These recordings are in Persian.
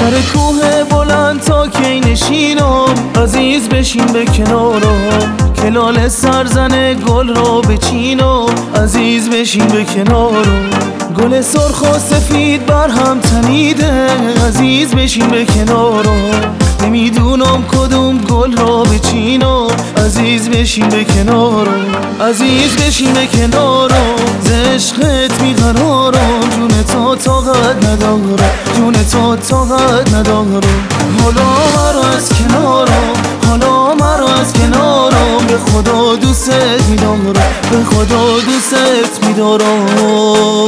سر کوه بلند تا کی نشینم، عزیز بشین به کنارم. که لاله سرزن گل رو بچینم، عزیز بشین به کنارم. گل سرخ و سفید بر هم تنیده، عزیز بشین به کنارم. نمیدونم کدوم گل رو بچینم، عزیز بشین به کنارم. عزیز بشین به کنارم، ز عشقت بیقرارم. جون تو طاقت ندارم، جون تو طاقت ندارم. حالا مرا از کنارم، حالا مرا از کنارم. به خدا دوست میدارم، به خدا دوست میدارم.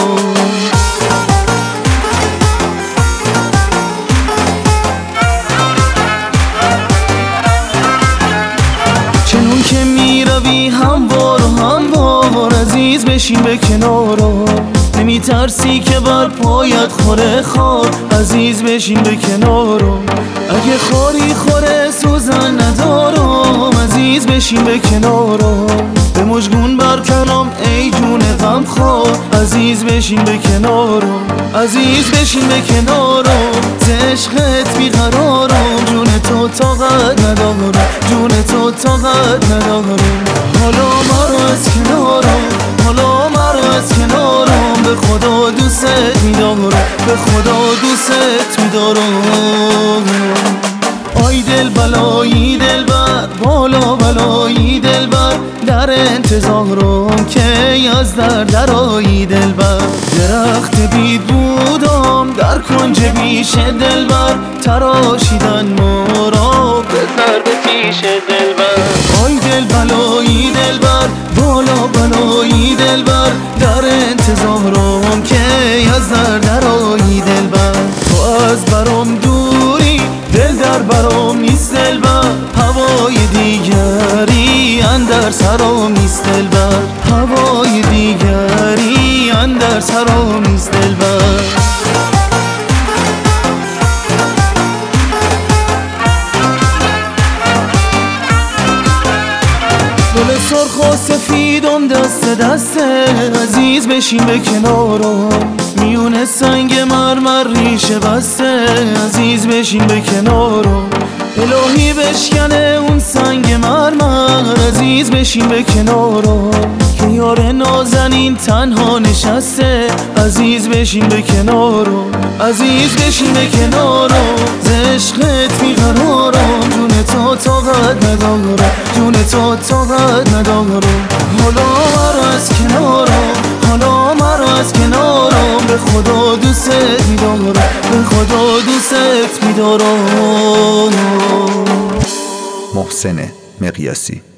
چنون که میروی هموار و هموار، عزیز بشین به کنارم. نمیترسی که بر پایت خوره خار، عزیز بشین به کنارم. اگه خاری خوره سوزن ندارم، عزیز بشین به کنارم. به مژگون برکنم ای جون غم خوار، عزیز بشین به کنارم. عزیز بشین به کنارم، ز عشقت بیقرارم. جون تو طاقت ندارم، جون تو طاقت ندارم. حالا مرا از کنارم، حالا مرا از کنارم. به خدا دوست میدارم، به خدا دوست میدارم. آی دل بلایی دل بر، بالا بلایی دل بر. در انتظارم که از درآیی دل بر. درخت بید بودم در کنج بیش دل بر. تراشیدن مرا بذر به پیش دل بر. آی دل بلایی دل بر، بالا بلایی دل بر. در انتظارم که از درآیی دل بر. تو از برام دوری، دل در برام نیست دل بر. هوای دیگری اندر سرام نیست دل بر. هوای دیگری اندر سرام نیست دل بر. گل سرخ و سفیدم دست دسته، عزیز بشین به کنارم. میونه سنگ مرمر ریشه بسته، عزیز بشین به کنارم. الهی بشکنه اون سنگ مرمر، عزیز بشین به کنارم. که یار نازنین تنها نشسته، عزیز بشین به کنارم. عزیز بشین به کنارم، ز عشقت بیقرارم. جون تو طاقت ندارم، جون تو طاقت ندارم. حالا مرا از کنارم، حالا مرا از کنارم. به خدا دوست میدارم، به خدا دوست میدارم. محسن مقیاسی.